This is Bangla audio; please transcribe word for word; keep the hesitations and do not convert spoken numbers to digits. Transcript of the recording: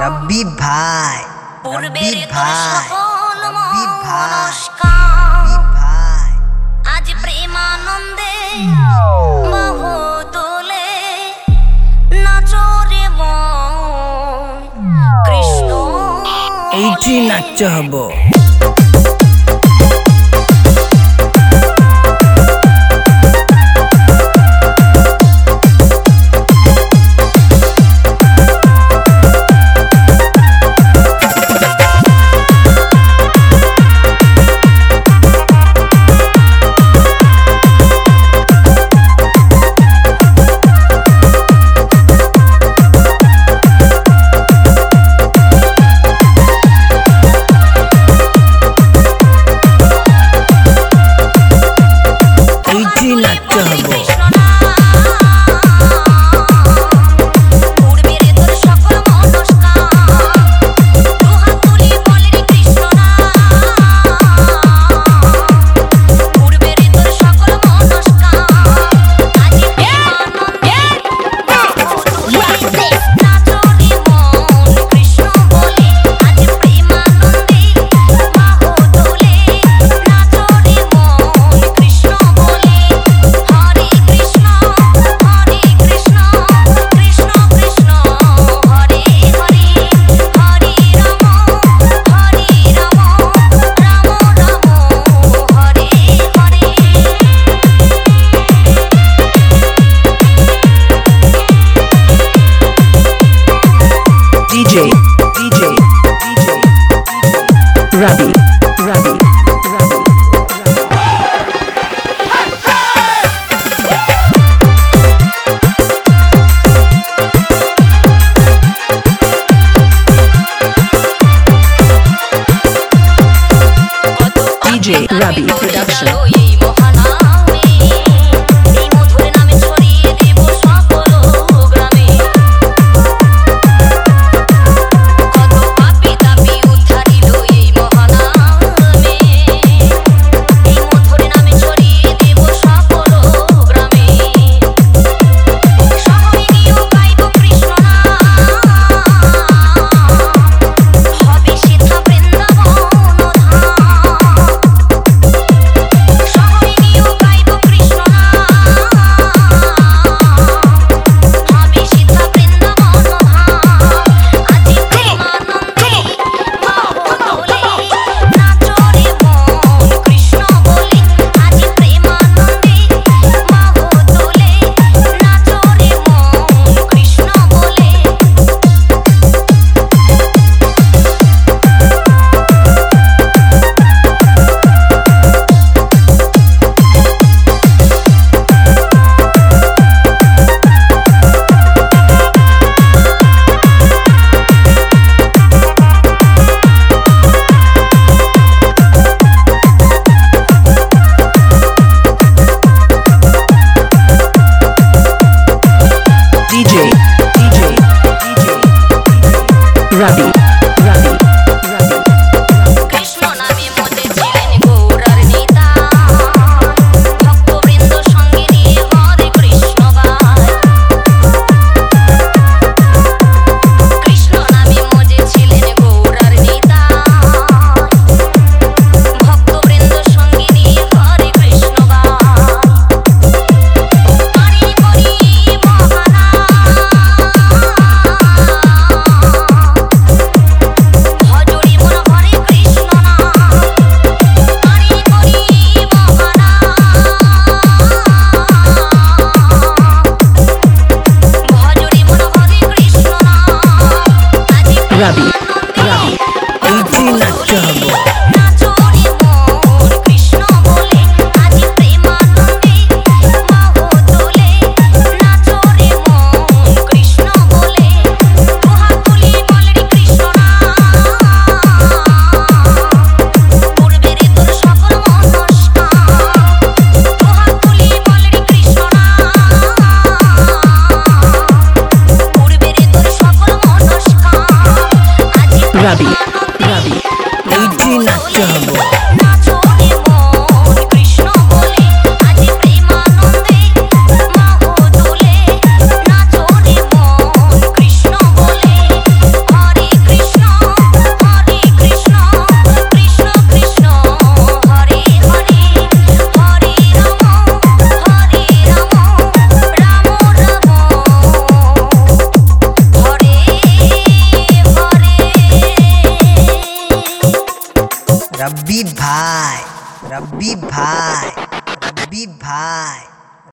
রব্বি ভাই রব্বি ভাই রব্বি ভাই ভাই আজ প্রেমানন্দে মহোদলে নাচরে মন কৃষ্ণ এইটি নাচ হব। D J, D J, D J, Ravi, Ravi, Ravi, D J Ravi Production. Ravi, Ravi, Ravi, Krishna নামে মজে ছিলেন গৌরার নেতা ভক্তবৃন্দ সঙ্গে নিয়ে হরে কৃষ্ণ গায় কৃষ্ণ নামে মজে ছিলেন গৌরার নেতা ভক্তবৃন্দ সঙ্গে নিয়ে হরে কৃষ্ণ গায় হরি হরি মহানা ভজরি মন হরে কৃষ্ণ না হরি হরি মহানা ভজরি মন হরে কৃষ্ণ না আজি Ravi, Ravi, এইটি নাচ হব। নাচরে মন কৃষ্ণ বলে আজি প্রেমানন্দে মহোদলে নাচরে মন কৃষ্ণ বলে দুহাত তুলি বলরি কৃষ্ণ না পূর্বের তোর সকল মনস্কা দুহাত তুলি বলরি কৃষ্ণ না পূর্বের তোর সকল মনস্কা আজি Ravi, Ravi, এইটি নাচ হব। নাচরে মন কৃষ্ণ বলে আজি প্রেমানন্দে মহোদলে নাচরে মন কৃষ্ণ বলে হরে রব্বি ভাই রব্বি ভাই রব্বি ভাই